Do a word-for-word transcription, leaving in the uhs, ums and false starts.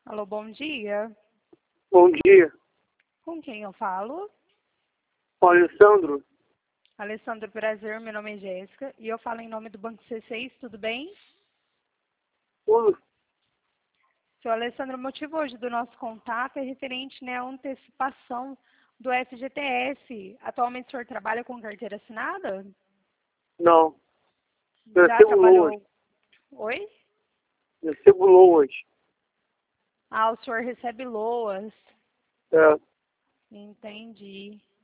Alô, bom dia. Bom dia. Com quem eu falo? O Alessandro? Alessandro, prazer, meu nome é Jéssica e eu falo em nome do Banco C seis, tudo bem? Tudo? Seu Alessandro, o motivo hoje do nosso contato é referente, né, à antecipação do F G T S. Atualmente o senhor trabalha com carteira assinada? Não. Já Recebo loas. trabalhou? Oi? Recebo loas. Ah, o senhor recebe loas. É. Entendi.